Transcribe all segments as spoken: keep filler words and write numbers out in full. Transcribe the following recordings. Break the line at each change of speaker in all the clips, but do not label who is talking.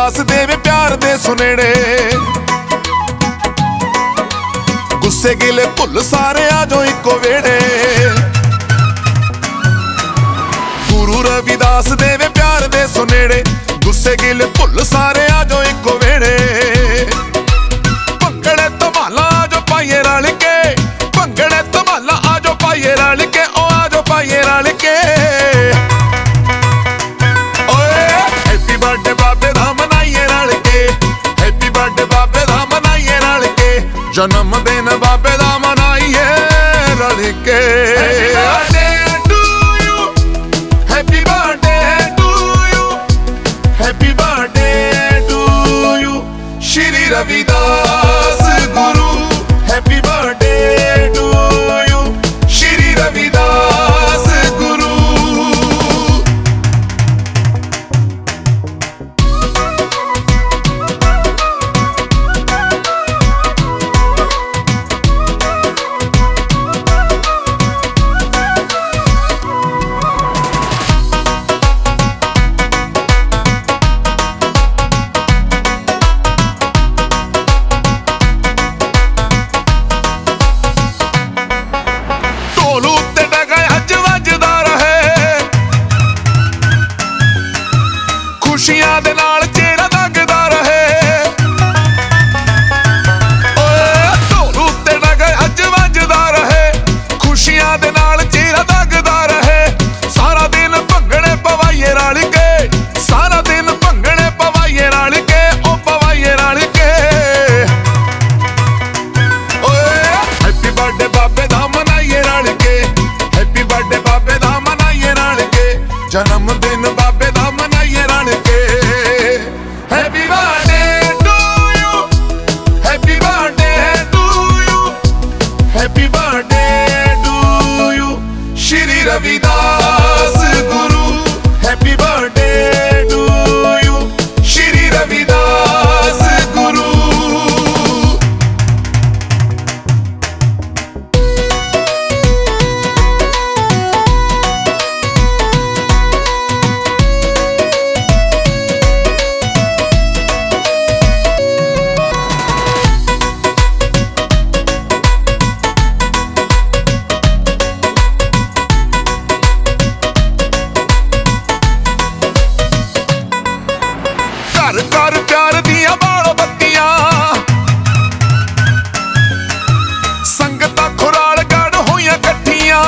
रविदास देवे प्यार दे सुनेड़े। गुस्से गिले भुल सारे आजो इको वेड़े। गुरु रविदास देवे प्यार दे सुनेड़े। गुस्से गिले भुल सारे आजो इको वेड़े। भंगड़े धमाला आजो पाइए रल के। भंगड़े धमाला आजो पाइए रल के। ओ आजो पाइए रल के। ओए हैप्पी बर्थडे बाबे दा मनाइए रल के। हैप्पी बर्थडे बाबे दा मनाइए रल के। जन्मदिन बाबे दा मनाइए रल के। Shri Ravidas Guru happy birthday to you. Shri Ravidas Guru. खुशियां दे नाल चेहरा दगदा रहे। ढोल उत्ते डगे अज वजदा रहे। खुशियां दे नाल चेहरा दगदा रहे। सारा दिन भंगड़े पवाइए रल के। सारा दिन भंगड़े पवाइए रल के। ओ पवाइए रल के। हैप्पी बर्थडे बाबे दा मनाइए रल के। हैप्पी बर्थडे बाबे दा मनाइए रल के। जन्मदिन बाबे दा मनाइए रल के। Happy birthday to you. Happy birthday to you. Happy birthday to you. Shri Ravidas Guru. Happy birthday to you. Shri Ravidas Guru. घर घर प्यार दिया बाल बत्तियां। संगत खुराल गढ़ होइयां कट्ठियां।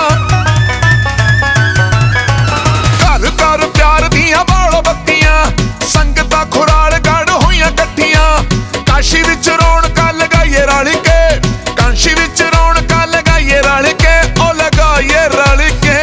घर घर प्यार दिया बाल बत्तियां। संगत खुराल गढ़ होइयां कट्ठियां। काशी विच रौनकां लगाइए रल के। काशी विच रौनकां लगाइए रल के। ओ लगाइए रल के।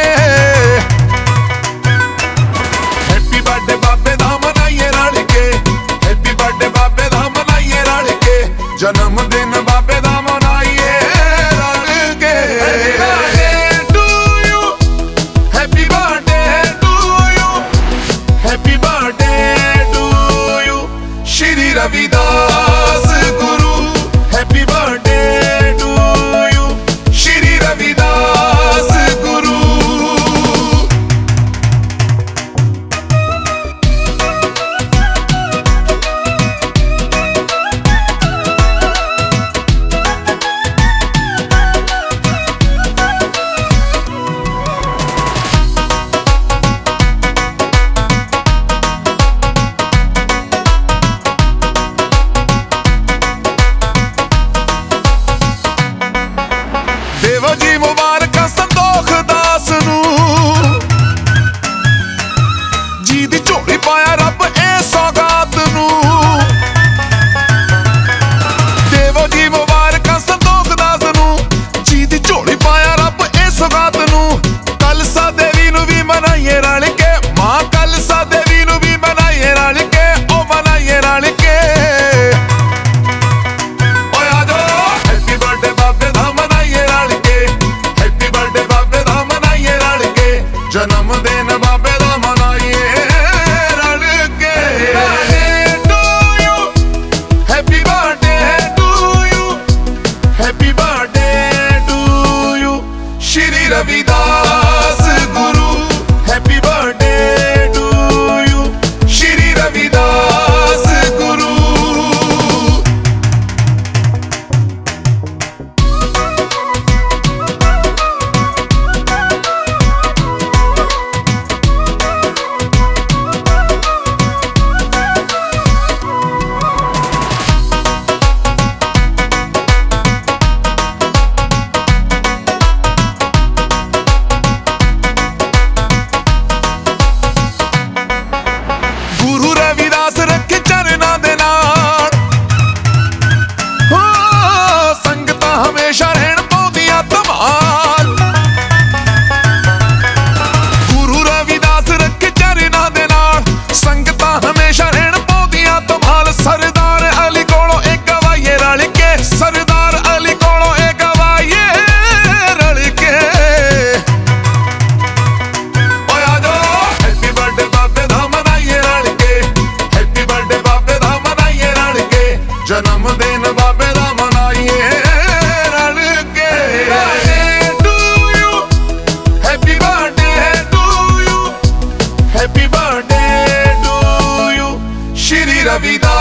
हैप्पी बर्थडे बाबे दा मनाइए रल के। हैप्पी बर्थडे बाबे दा मनाइए रल के। जन्मदिन बाबे दा मनाइए रल के। Happy birthday to you. Happy birthday to you. Happy birthday to you. Shri Ravidas Guru happy birthday to you. Shri Ravidas Guru. रवि दा